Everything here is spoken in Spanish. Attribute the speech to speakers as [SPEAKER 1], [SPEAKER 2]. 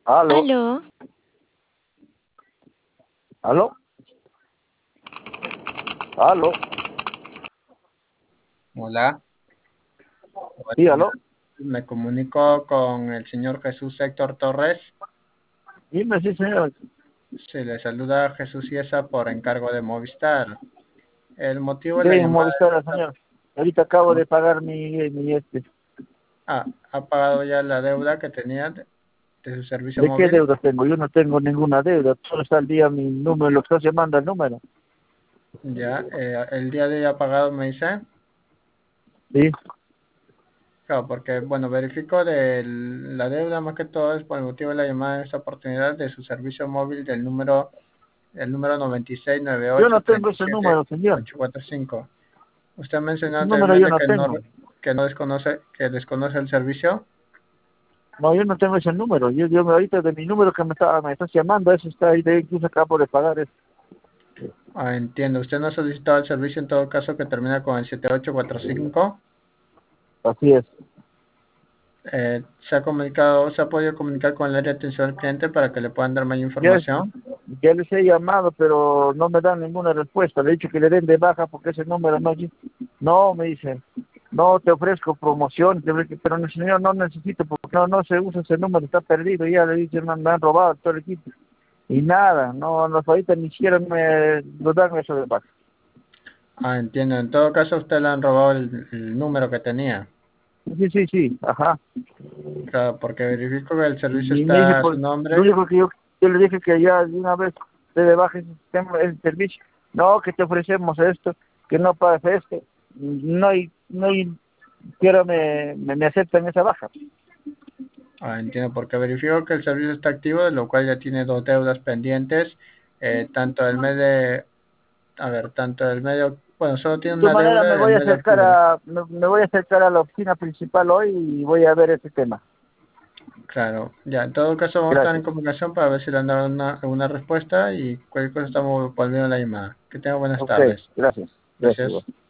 [SPEAKER 1] Aló,
[SPEAKER 2] Aló,
[SPEAKER 1] aló, aló,
[SPEAKER 3] Hola, buenos
[SPEAKER 1] sí,
[SPEAKER 3] días.
[SPEAKER 1] aló.
[SPEAKER 3] Me comunico con el señor Jesús Héctor Torres.
[SPEAKER 1] Dime, sí, señor.
[SPEAKER 3] Se le saluda Jesús Ciesa por encargo de Movistar. El motivo de la
[SPEAKER 1] Bien,
[SPEAKER 3] llamada
[SPEAKER 1] Movistar,
[SPEAKER 3] es
[SPEAKER 1] señor. Ahorita acabo de pagar mi.
[SPEAKER 3] ha pagado ya la deuda que tenía de su servicio
[SPEAKER 1] ¿De qué
[SPEAKER 3] móvil.
[SPEAKER 1] deuda tengo? Yo no tengo ninguna deuda. Solo está al día mi número, lo que se manda el número.
[SPEAKER 3] Ya, el día de hoy ha pagado, me dice.
[SPEAKER 1] Sí.
[SPEAKER 3] Claro, porque, bueno, verifico de la deuda más que todo es por el motivo de la llamada en esta oportunidad de su servicio móvil el número
[SPEAKER 1] Yo
[SPEAKER 3] 9698
[SPEAKER 1] no tengo ese número, señor.
[SPEAKER 3] 845. Usted mencionó
[SPEAKER 1] Ese número yo
[SPEAKER 3] anteriormente
[SPEAKER 1] no tengo.
[SPEAKER 3] que no desconoce, que desconoce el servicio.
[SPEAKER 1] No, yo no tengo ese número. Ahorita de mi número que me estás llamando, eso está ahí, incluso acabo de pagar eso.
[SPEAKER 3] Ah, entiendo. Usted no ha solicitado el servicio en todo caso que termina con el 7845.
[SPEAKER 1] Así es.
[SPEAKER 3] Se ha podido comunicar con el área de atención al cliente para que le puedan dar mayor
[SPEAKER 1] Ya,
[SPEAKER 3] información.
[SPEAKER 1] ya les he llamado, pero no me dan ninguna respuesta. Le he dicho que le den de baja porque ese número no. No, me dicen, no te ofrezco promoción, pero no, señor, no necesito, porque no se usa ese número, está perdido. Ya le dicen, me han robado todo el equipo. Y nada, no, los ahorita ni siquiera me lo dan eso de baja.
[SPEAKER 3] Ah, entiendo. En todo caso, a usted le han robado el número que tenía.
[SPEAKER 1] Sí, sí, sí, ajá.
[SPEAKER 3] Claro, porque verifico que el servicio
[SPEAKER 1] Y me dice,
[SPEAKER 3] está a su
[SPEAKER 1] pues, lo
[SPEAKER 3] nombre.
[SPEAKER 1] único que yo le dije que ya de una vez te de baja ese sistema, el servicio. No, que te ofrecemos esto, que no pagas esto. No hay, quiero me aceptan esa baja.
[SPEAKER 3] Ah, entiendo, porque verifico que el servicio está activo, de lo cual ya tiene dos deudas pendientes, tanto el mes de, a ver, tanto el medio, bueno, solo tiene
[SPEAKER 1] De
[SPEAKER 3] una
[SPEAKER 1] todas maneras,
[SPEAKER 3] deuda del mes de octubre.
[SPEAKER 1] me voy a acercar a la oficina principal hoy y voy a ver ese tema.
[SPEAKER 3] Claro, ya, en todo caso vamos a estar en
[SPEAKER 1] Gracias.
[SPEAKER 3] comunicación para ver si le han dado una respuesta y cualquier cosa estamos volviendo a la llamada. Que tenga buenas
[SPEAKER 1] Ok,
[SPEAKER 3] tardes.
[SPEAKER 1] gracias. Gracias,
[SPEAKER 3] Gracias.
[SPEAKER 1] igual.